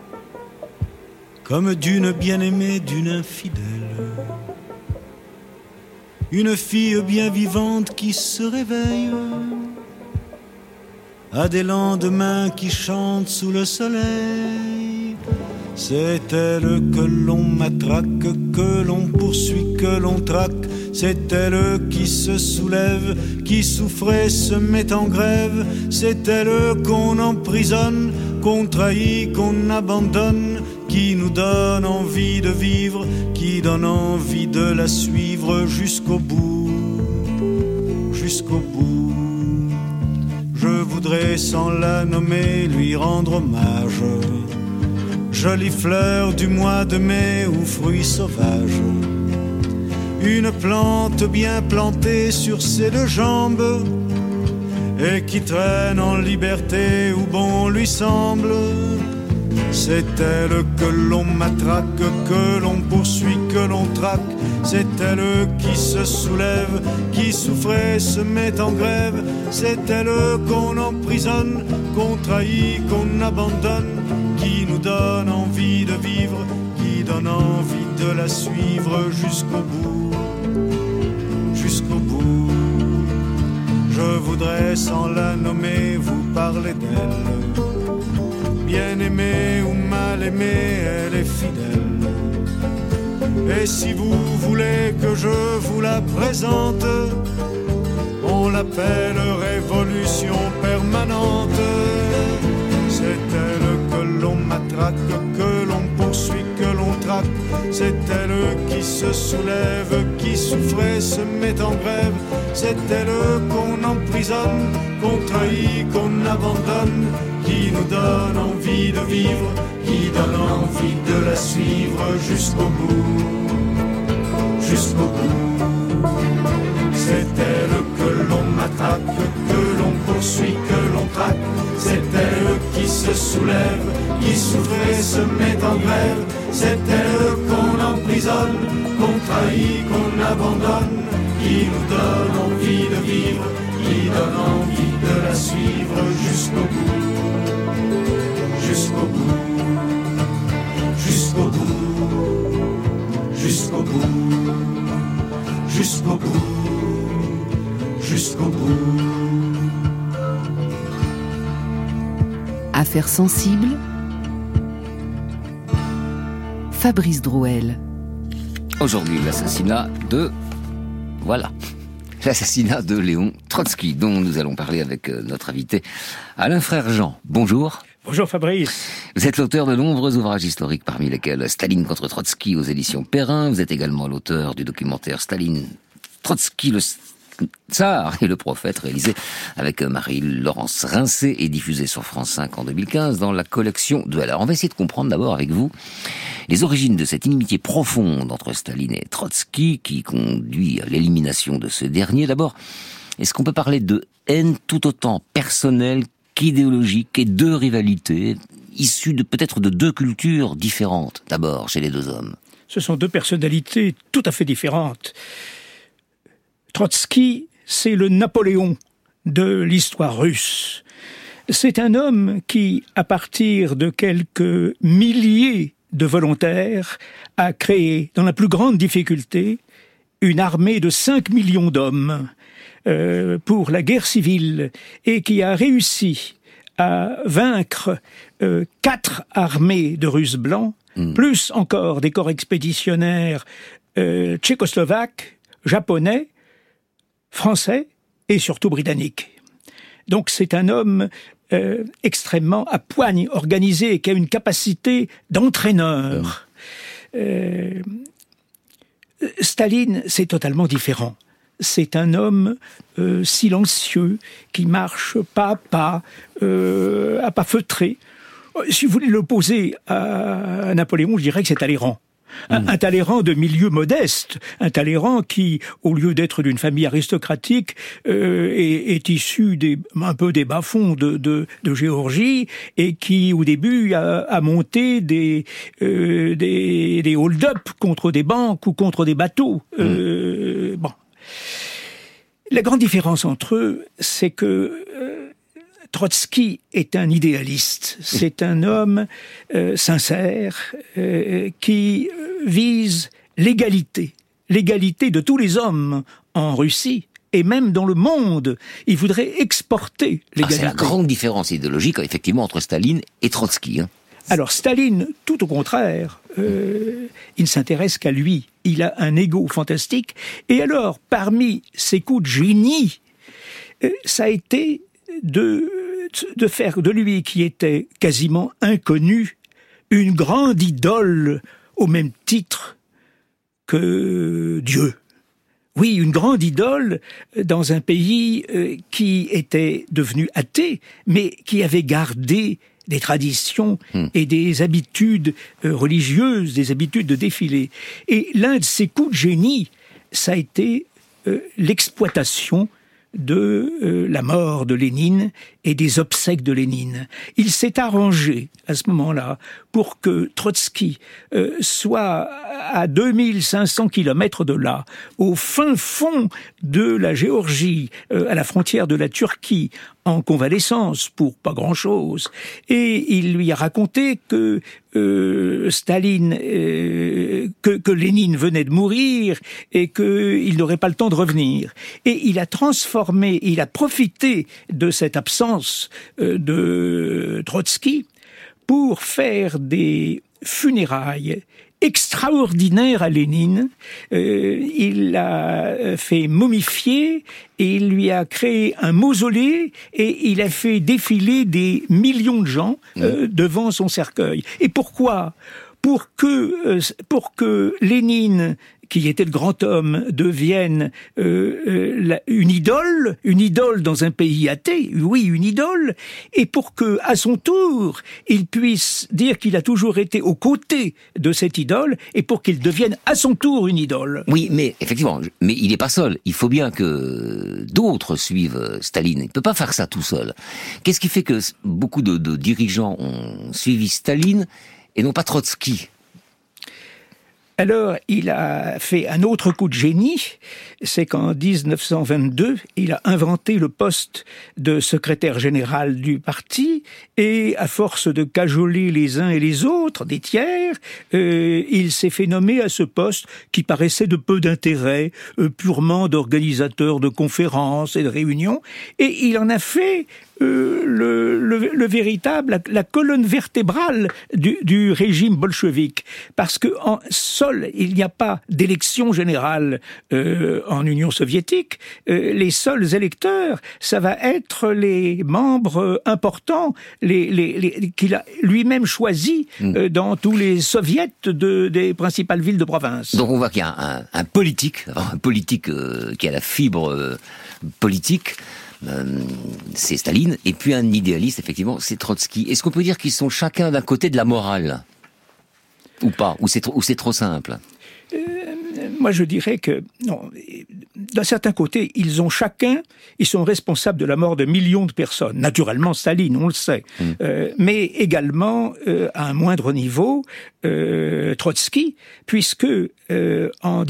comme d'une bien-aimée, d'une infidèle. Une fille bien vivante qui se réveille à des lendemains qui chantent sous le soleil. C'est elle que l'on matraque, que l'on poursuit, que l'on traque. C'est elle qui se soulève, qui souffrait, se met en grève. C'est elle qu'on emprisonne, qu'on trahit, qu'on abandonne, qui nous donne envie de vivre, qui donne envie de la suivre jusqu'au bout, jusqu'au bout. Je voudrais, sans la nommer, lui rendre hommage. Jolie fleur du mois de mai ou fruit sauvage. Une plante bien plantée sur ses deux jambes et qui traîne en liberté où bon lui semble. C'est elle que l'on matraque, que l'on poursuit, que l'on traque. C'est elle qui se soulève, qui souffrait, se met en grève. C'est elle qu'on emprisonne, qu'on trahit, qu'on abandonne, qui nous donne envie de vivre, qui donne envie de la suivre jusqu'au bout, jusqu'au bout. Je voudrais, sans la nommer, vous parler d'elle. Bien aimée ou mal aimée, elle est fidèle. Et si vous voulez que je vous la présente, on l'appelle révolution permanente. C'est elle que l'on matraque, que l'on poursuit, que l'on traque. C'est elle qui se soulève, qui souffrait, se met en grève. C'est elle qu'on emprisonne, qu'on trahit, qu'on abandonne, qui nous donne envie de vivre, qui donne envie de la suivre jusqu'au bout, jusqu'au bout. C'est elle que l'on matraque, que l'on poursuit, que l'on traque. C'est elle qui se soulève, qui souffrait, se met en grève. C'est elle qu'on emprisonne, qu'on trahit, qu'on abandonne, qui nous donne envie de vivre, qui donne envie de la suivre jusqu'au bout. Jusqu'au bout, jusqu'au bout, jusqu'au bout, jusqu'au bout, jusqu'au bout. Affaires sensibles, Fabrice Drouel. Aujourd'hui, l'assassinat de... Voilà. L'assassinat de Léon Trotsky, dont nous allons parler avec notre invité Alain Frère-Jean. Bonjour. Bonjour Fabrice. Vous êtes l'auteur de nombreux ouvrages historiques, parmi lesquels Staline contre Trotsky aux éditions Perrin. Vous êtes également l'auteur du documentaire Staline, Trotsky, le Tsar et le prophète, réalisé avec Marie-Laurence Rincé et diffusé sur France 5 en 2015 dans la collection Duel. Alors on va essayer de comprendre d'abord avec vous les origines de cette inimitié profonde entre Staline et Trotsky qui conduit à l'élimination de ce dernier. D'abord, est-ce qu'on peut parler de haine tout autant personnelle qu'idéologique et de rivalité? issus peut-être de deux cultures différentes, d'abord, chez les deux hommes. Ce sont deux personnalités tout à fait différentes. Trotsky, c'est le Napoléon de l'histoire russe. C'est un homme qui, à partir de quelques milliers de volontaires, a créé, dans la plus grande difficulté, une armée de 5 millions d'hommes pour la guerre civile, et qui a réussi à vaincre 4 armées de Russes blancs, plus encore des corps expéditionnaires tchécoslovaques, japonais, français et surtout britanniques. Donc c'est un homme extrêmement à poigne organisé, qui a une capacité d'entraîneur. Staline, c'est totalement différent. C'est un homme silencieux, qui marche pas à pas feutré. Si vous voulez l'opposer à Napoléon, je dirais que c'est Talleyrand. Un Talleyrand de milieu modeste, un Talleyrand qui, au lieu d'être d'une famille aristocratique, est issu un peu des bas-fonds de Géorgie, et qui, au début, a monté des hold-up contre des banques ou contre des bateaux. Bon. La grande différence entre eux, c'est que Trotsky est un idéaliste. C'est un homme sincère qui vise l'égalité de tous les hommes en Russie et même dans le monde. Il voudrait exporter l'égalité. C'est la grande différence idéologique, effectivement, entre Staline et Trotsky. Alors Staline, tout au contraire, il ne s'intéresse qu'à lui. Il a un ego fantastique. Et alors, parmi ses coups de génie, ça a été de faire de lui, qui était quasiment inconnu, une grande idole au même titre que Dieu. Oui, une grande idole dans un pays qui était devenu athée, mais qui avait gardé des traditions et des habitudes religieuses, des habitudes de défilé. Et l'un de ses coups de génie, ça a été l'exploitation de la mort de Lénine et des obsèques de Lénine. Il s'est arrangé à ce moment-là pour que Trotsky soit à 2500 kilomètres de là, au fin fond de la Géorgie, à la frontière de la Turquie, en convalescence pour pas grand-chose. Et il lui a raconté que Staline, que Lénine venait de mourir et qu'il n'aurait pas le temps de revenir. Et il a transformé, il a profité de cette absence de Trotsky pour faire des funérailles extraordinaire à Lénine. Il l'a fait momifier et il lui a créé un mausolée et il a fait défiler des millions de gens devant son cercueil. Et pourquoi ? Pour que Lénine, qui était le grand homme, devienne une idole dans un pays athée, oui, une idole, et pour que, à son tour, il puisse dire qu'il a toujours été aux côtés de cette idole, et pour qu'il devienne à son tour une idole. Oui, mais effectivement, mais il n'est pas seul. Il faut bien que d'autres suivent Staline. Il ne peut pas faire ça tout seul. Qu'est-ce qui fait que beaucoup de dirigeants ont suivi Staline et non pas Trotsky ? Alors, il a fait un autre coup de génie, c'est qu'en 1922, il a inventé le poste de secrétaire général du parti, et à force de cajoler les uns et les autres, des tiers, il s'est fait nommer à ce poste qui paraissait de peu d'intérêt, purement d'organisateur de conférences et de réunions, et il en a fait le véritable, la colonne vertébrale du régime bolchevique. Parce que seul, il n'y a pas d'élection générale en Union soviétique. Les seuls électeurs, ça va être les membres importants, qu'il a lui-même choisis dans tous les soviets des principales villes de province. Donc on voit qu'il y a un politique qui a la fibre politique, c'est Staline, et puis un idéaliste, effectivement, c'est Trotsky. Est-ce qu'on peut dire qu'ils sont chacun d'un côté de la morale ? Ou pas ? Ou c'est trop simple ? moi je dirais que, non, d'un certain côté, ils sont responsables de la mort de millions de personnes. Naturellement, Staline, on le sait. Mais également, à un moindre niveau, Trotsky, puisque en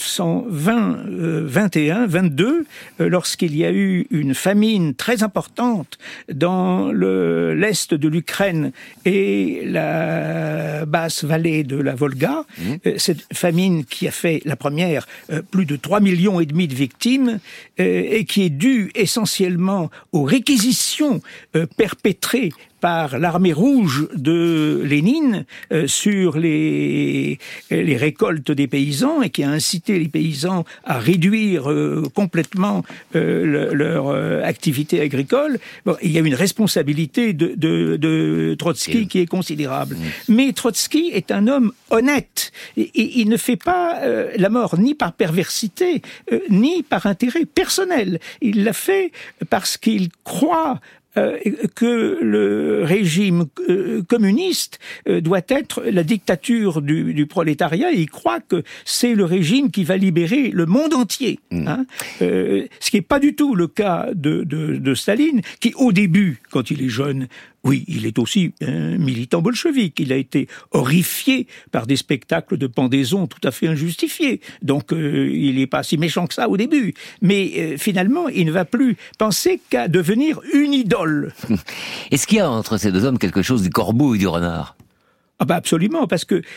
1920-21-22, lorsqu'il y a eu une famine très importante dans l'est de l'Ukraine et la basse vallée de la Volga, cette famine qui a fait la première plus de 3,5 millions de victimes et qui est due essentiellement aux réquisitions perpétrées par l'armée rouge de Lénine sur les récoltes des paysans et qui a incité les paysans à réduire complètement leur activité agricole. Bon, il y a une responsabilité de Trotsky qui est considérable. Mais Trotsky est un homme honnête. Et il ne fait pas la mort ni par perversité, ni par intérêt personnel. Il l'a fait parce qu'il croit que le régime communiste doit être la dictature du prolétariat, et il croit que c'est le régime qui va libérer le monde entier. Ce qui n'est pas du tout le cas de Staline, qui au début, quand il est jeune, oui, il est aussi un militant bolchevique. Il a été horrifié par des spectacles de pendaison tout à fait injustifiés. Donc, il n'est pas si méchant que ça au début. Mais finalement, il ne va plus penser qu'à devenir une idole. Est-ce qu'il y a entre ces deux hommes quelque chose du corbeau et du renard ? Ah bah absolument, parce que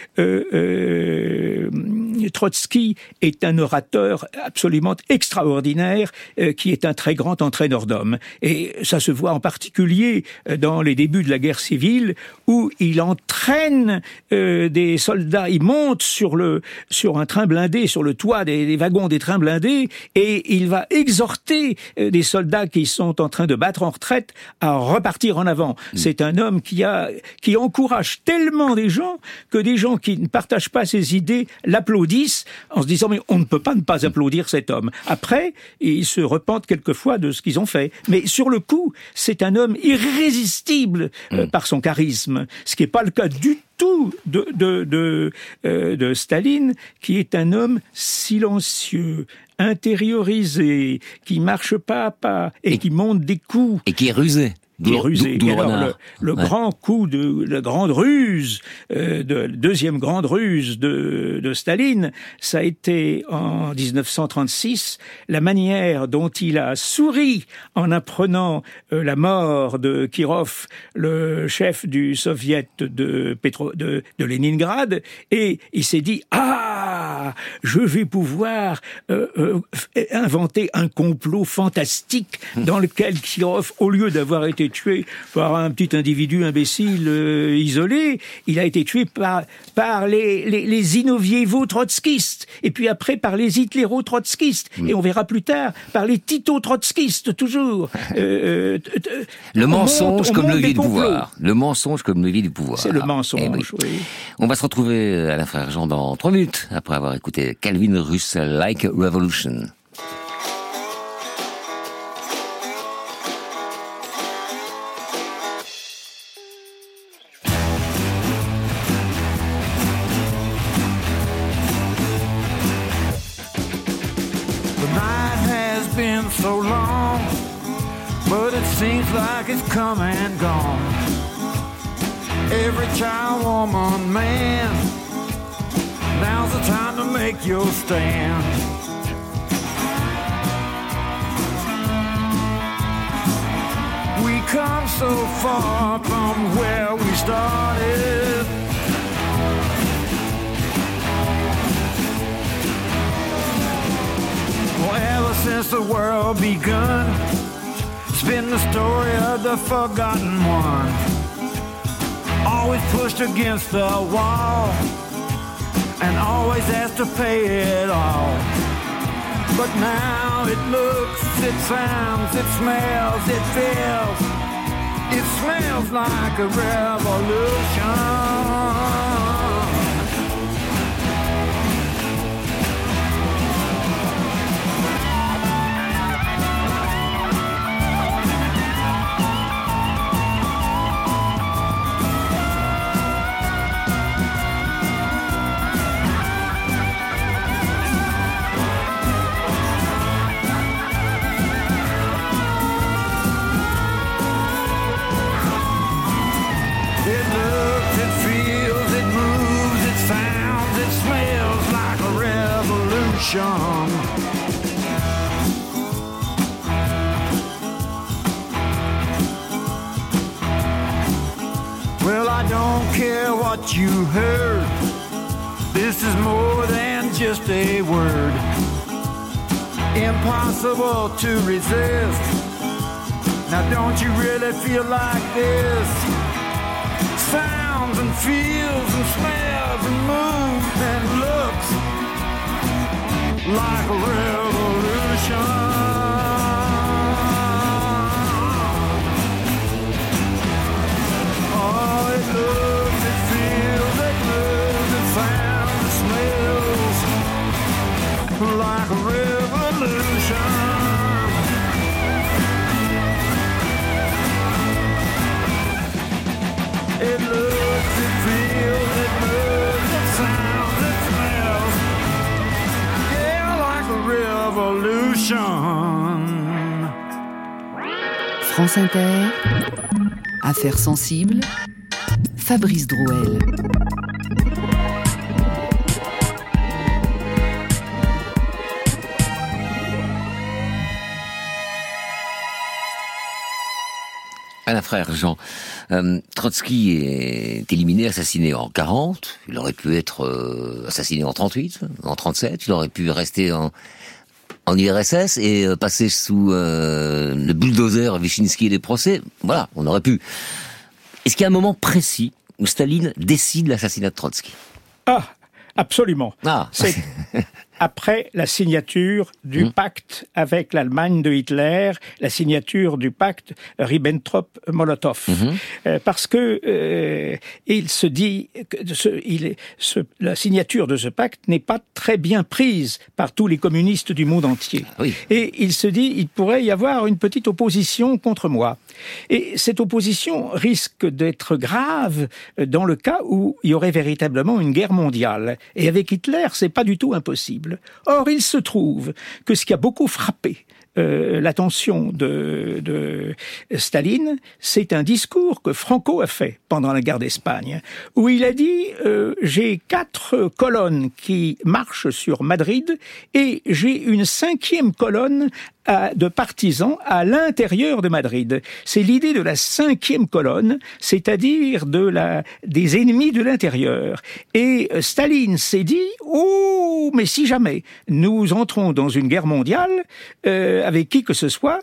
Trotsky est un orateur absolument extraordinaire, qui est un très grand entraîneur d'hommes. Et ça se voit en particulier dans les débuts de la guerre civile, où il entraîne des soldats, il monte sur un train blindé, sur le toit des wagons des trains blindés, et il va exhorter des soldats qui sont en train de battre en retraite à repartir en avant. C'est un homme qui encourage tellement des gens qui ne partagent pas ses idées l'applaudissent en se disant mais on ne peut pas ne pas applaudir cet homme. Après, ils se repentent quelquefois de ce qu'ils ont fait. Mais sur le coup, c'est un homme irrésistible par son charisme, ce qui n'est pas le cas du tout de Staline, qui est un homme silencieux, intériorisé, qui marche pas à pas et qui monte des coups. Et qui est rusé. Le grand coup la grande ruse, deuxième grande ruse de Staline, ça a été en 1936, la manière dont il a souri en apprenant la mort de Kirov, le chef du soviet de Leningrad, et il s'est dit « Ah, je vais pouvoir inventer un complot fantastique dans lequel Kirov, au lieu d'avoir été tué par un petit individu imbécile isolé, il a été tué par les Zinovievo-trotskistes, et puis après par les Hitlero-trotskistes, et on verra plus tard par les Tito-trotskistes, toujours. Le mensonge comme levier du pouvoir. Le mensonge comme levier du pouvoir. C'est le mensonge, oui. On va se retrouver à la Frère Jean dans 3 minutes, après avoir écouté Calvin Russell, Like a Revolution. So long, but it seems like it's come and gone. Every child, woman, man, now's the time to make your stand. We come so far from where we started. Ever since the world begun, it's been the story of the forgotten one. Always pushed against the wall, and always asked to pay it all. But now it looks, it sounds, it smells, it feels, it smells like a revolution. what you heard. This is more than just a word. Impossible to resist. Now don't you really feel like this? Sounds and feels and smells and moves and looks like a revolution. Oh, it looks, it feels, it moves, it sounds, it smells like a revolution. It looks, it feels, it moves, it sounds, it smells, yeah, like a revolution. France Inter, Affaires sensibles, Fabrice Drouel. Un frère Jean, Trotsky est éliminé, assassiné en 40. Il aurait pu être assassiné en 38, en 37. Il aurait pu rester en URSS et passer sous le bulldozer Wyszynski et les procès. Voilà, on aurait pu. Est-ce qu'il y a un moment précis où Staline décide l'assassinat de Trotsky? Ah, absolument. Ah. C'est après la signature du pacte avec l'Allemagne de Hitler, la signature du pacte Ribbentrop-Molotov. Parce que il se dit que la signature de ce pacte n'est pas très bien prise par tous les communistes du monde entier. Oui. Et il se dit, il pourrait y avoir une petite opposition contre moi. Et cette opposition risque d'être grave dans le cas où il y aurait véritablement une guerre mondiale. Et avec Hitler, c'est pas du tout impossible. Or, il se trouve que ce qui a beaucoup frappé l'attention de Staline, c'est un discours que Franco a fait pendant la guerre d'Espagne, où il a dit j'ai 4 colonnes qui marchent sur Madrid et j'ai une 5e colonne de partisans à l'intérieur de Madrid. C'est l'idée de la 5e colonne, c'est-à-dire des ennemis de l'intérieur. Et Staline s'est dit oh, mais si jamais nous entrons dans une guerre mondiale avec qui que ce soit,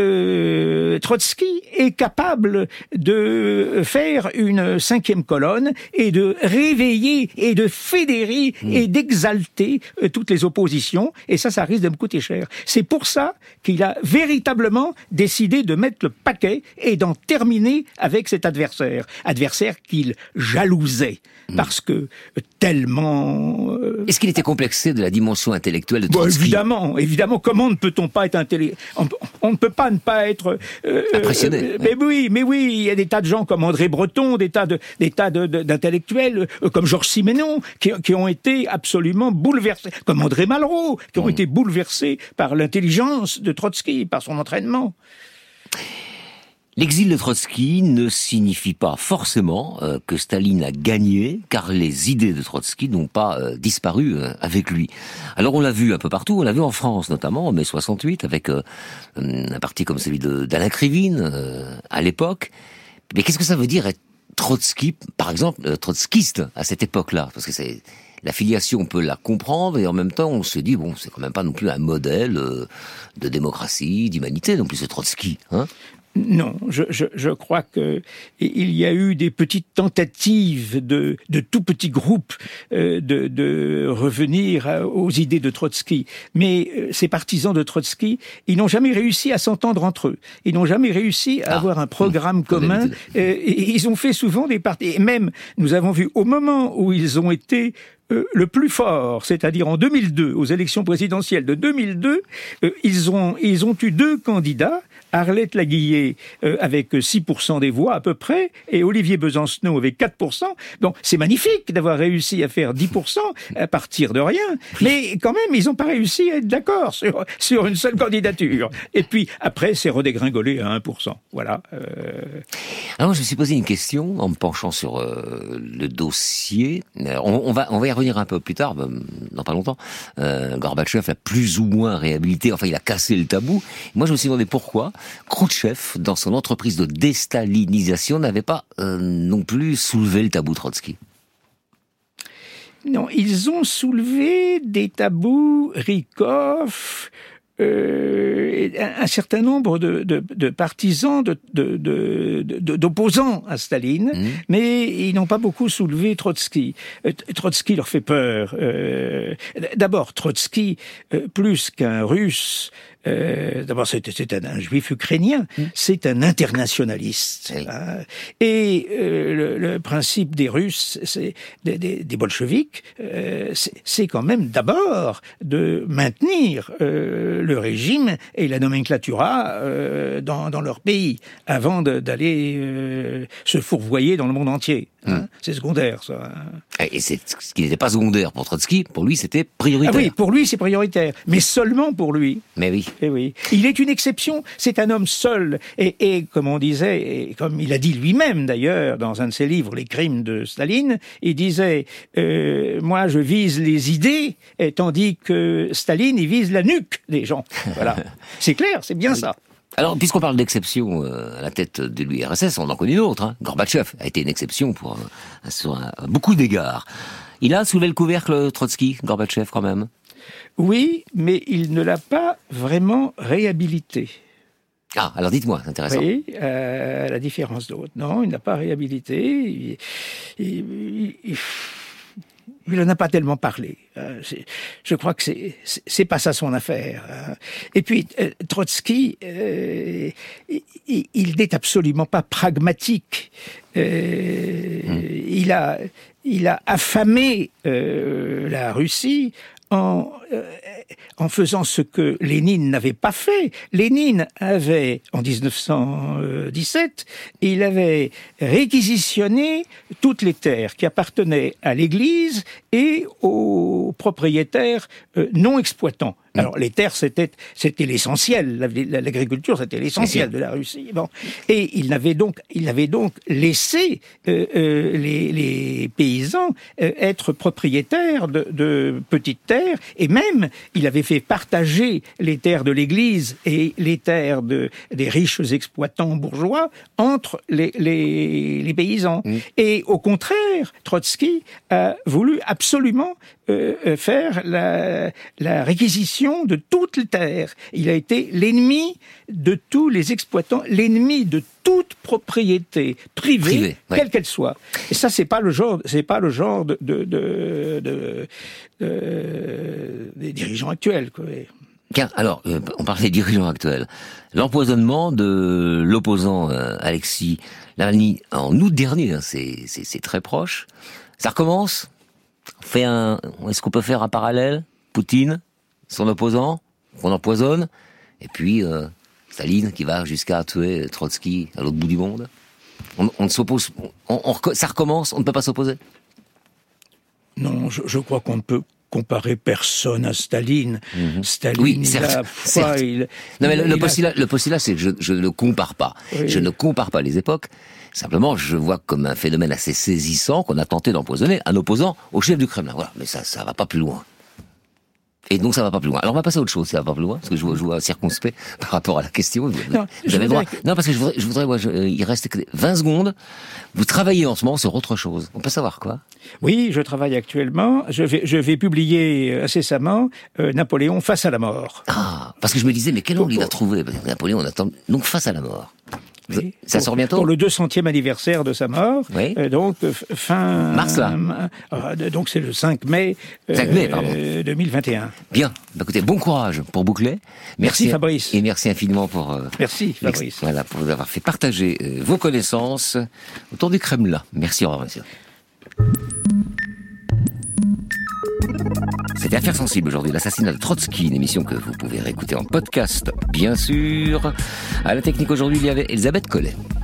Trotsky est capable de faire une 5e colonne et de réveiller et de fédérer et d'exalter toutes les oppositions. Et ça risque de me coûter cher. C'est pour ça qu'il a véritablement décidé de mettre le paquet et d'en terminer avec cet adversaire qu'il jalousait, parce que tellement... Est-ce qu'il était complexé de la dimension intellectuelle de Trotsky? Évidemment, comment ne peut-on pas être on ne peut pas ne pas être... impressionné. Mais oui, il y a des tas de gens comme André Breton, des tas d'intellectuels comme Georges Simenon, qui ont été absolument bouleversés, comme André Malraux, qui ont été bouleversés par l'intelligence de Trotsky, par son entraînement. L'exil de Trotsky ne signifie pas forcément que Staline a gagné, car les idées de Trotsky n'ont pas disparu avec lui. Alors on l'a vu un peu partout, on l'a vu en France notamment en mai 68, avec un parti comme celui d'Alain Krivine à l'époque. Mais qu'est-ce que ça veut dire être Trotsky, par exemple, trotskiste à cette époque-là? Parce que c'est... La filiation, on peut la comprendre, et en même temps, on se dit, bon, c'est quand même pas non plus un modèle de démocratie, d'humanité, non plus, ce Trotsky, hein? Non, je crois que il y a eu des petites tentatives de tout petits groupes de revenir aux idées de Trotsky, mais ces partisans de Trotsky, ils n'ont jamais réussi à s'entendre entre eux. Ils n'ont jamais réussi à avoir un programme commun. Et ils ont fait souvent des partis. Et même, nous avons vu au moment où ils ont été le plus fort, c'est-à-dire en 2002, aux élections présidentielles de 2002, ils ont eu 2 candidats, Arlette Laguillet avec 6% des voix à peu près, et Olivier Besancenot avec 4%. Donc c'est magnifique d'avoir réussi à faire 10% à partir de rien, mais quand même ils n'ont pas réussi à être d'accord sur une seule candidature. Et puis après c'est redégringolé à 1%. Voilà. Alors je me suis posé une question en me penchant sur le dossier. On va y revenir un peu plus tard, dans pas longtemps. Gorbatchev l'a plus ou moins réhabilité, enfin il a cassé le tabou. Moi je me suis demandé pourquoi Khrouchtchev, dans son entreprise de déstalinisation, n'avait pas non plus soulevé le tabou Trotsky. Non, ils ont soulevé des tabous, Rykov, un certain nombre de partisans, d'opposants à Staline, mais ils n'ont pas beaucoup soulevé Trotsky. Trotsky leur fait peur. D'abord, Trotsky, plus qu'un Russe, d'abord c'est un juif ukrainien, c'est un internationaliste. Oui. Et le principe des Russes, c'est des bolcheviks, c'est quand même d'abord de maintenir le régime et la nomenclatura dans leur pays, avant d'aller se fourvoyer dans le monde entier. C'est secondaire, ça. Et c'est ce qui n'était pas secondaire pour Trotsky, pour lui c'était prioritaire. Ah oui, pour lui c'est prioritaire, mais seulement pour lui. Mais oui. Et oui. Il est une exception, c'est un homme seul, et comme on disait, et comme il a dit lui-même d'ailleurs, dans un de ses livres, Les crimes de Staline, il disait, moi je vise les idées, tandis que Staline, il vise la nuque des gens. Voilà. C'est clair, c'est bien ça. Alors, puisqu'on parle d'exception à la tête de l'URSS, on en connaît une autre. Gorbatchev a été une exception sur beaucoup d'égards. Il a soulevé le couvercle, Trotsky, Gorbatchev, quand même. Oui, mais il ne l'a pas vraiment réhabilité. Ah, alors dites-moi, c'est intéressant. Oui, à la différence d'autres. Non, il n'a pas réhabilité. Il n'en a pas tellement parlé. Je crois que c'est pas ça son affaire. Et puis, Trotsky, il n'est absolument pas pragmatique. Il a affamé la Russie en faisant ce que Lénine n'avait pas fait. Lénine avait, en 1917, il avait réquisitionné toutes les terres qui appartenaient à l'Église et aux propriétaires non exploitants. Alors les terres c'était l'essentiel, l'agriculture c'était l'essentiel de la Russie. Bon. Et il avait donc laissé les paysans être propriétaires de petites terres, et même il avait fait partager les terres de l'Église et les terres des riches exploitants bourgeois entre les paysans. Et au contraire, Trotsky a voulu absolument faire la réquisition de toutes les terres. Il a été l'ennemi de tous les exploitants, l'ennemi de toute propriété privée, quelle qu'elle soit. Et ça, c'est pas le genre des dirigeants actuels, quoi. Tiens, alors, on parlait des dirigeants actuels. L'empoisonnement de l'opposant Alexis Navalny en août dernier, c'est très proche. Ça recommence. Est-ce qu'on peut faire un parallèle? Poutine, son opposant, qu'on empoisonne, et puis Staline qui va jusqu'à tuer Trotsky à l'autre bout du monde. On s'oppose, ça recommence, on ne peut pas s'opposer. Non, je crois qu'on ne peut comparer personne à Staline. Staline, oui, certes. Non, mais le postulat, c'est que je ne compare pas. Oui. Je ne compare pas les époques. Simplement, je vois comme un phénomène assez saisissant qu'on a tenté d'empoisonner un opposant au chef du Kremlin. Voilà, mais ça va pas plus loin. Et donc ça va pas plus loin. Alors on va passer à autre chose, ça va pas plus loin, parce que je vois circonspect par rapport à la question. Vous avez droit. Non, parce que je voudrais, il reste 20 secondes. Vous travaillez en ce moment sur autre chose. On peut savoir quoi? Oui, je travaille actuellement. Je vais publier incessamment Napoléon face à la mort. Ah, parce que je me disais, mais quel angle il va trouver? Napoléon, on attend donc face à la mort. Oui, ça sort bientôt? Pour le 200e anniversaire de sa mort. Oui. Donc, fin... Mars, là. Donc, c'est le 5 mai, 2021. Bien. Bah, écoutez, bon courage pour boucler. Merci Fabrice. Et merci infiniment pour... merci Fabrice. Voilà, pour vous avoir fait partager vos connaissances autour du Kremlin. Merci, au revoir, monsieur. C'était Affaires sensibles aujourd'hui, l'assassinat de Trotsky, une émission que vous pouvez réécouter en podcast, bien sûr. À la technique aujourd'hui, il y avait Elisabeth Collet.